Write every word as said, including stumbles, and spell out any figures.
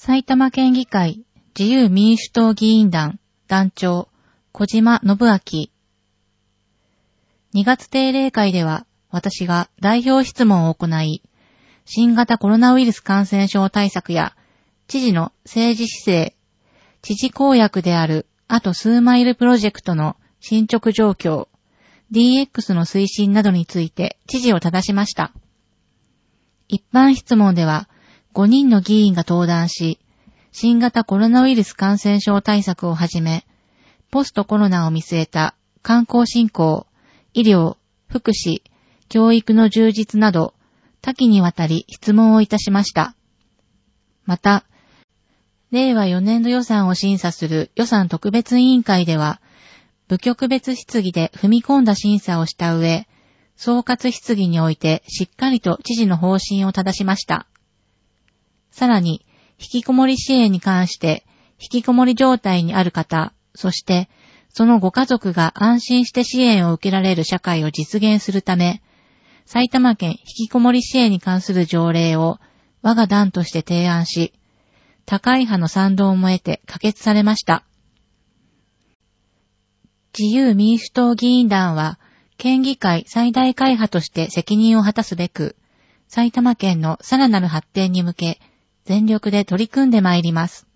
埼玉県議会自由民主党議員団団長小島信明。にがつ定例会では私が代表質問を行い、新型コロナウイルス感染症対策や知事の政治姿勢、知事公約であるあと数マイルプロジェクトの進捗状況、ディーエックス の推進などについて知事を正しました。一般質問ではごにんの議員が登壇し、新型コロナウイルス感染症対策をはじめ、ポストコロナを見据えた観光振興、医療、福祉、教育の充実など、多岐にわたり質問をいたしました。また、れいわよねんど予算を審査する予算特別委員会では、部局別質疑で踏み込んだ審査をした上、総括質疑においてしっかりと知事の方針を正しました。さらに、引きこもり支援に関して、引きこもり状態にある方、そして、そのご家族が安心して支援を受けられる社会を実現するため、埼玉県引きこもり支援に関する条例を我が団として提案し、高い派の賛同も得て可決されました。自由民主党議員団は、県議会最大会派として責任を果たすべく、埼玉県のさらなる発展に向け、全力で取り組んでまいります。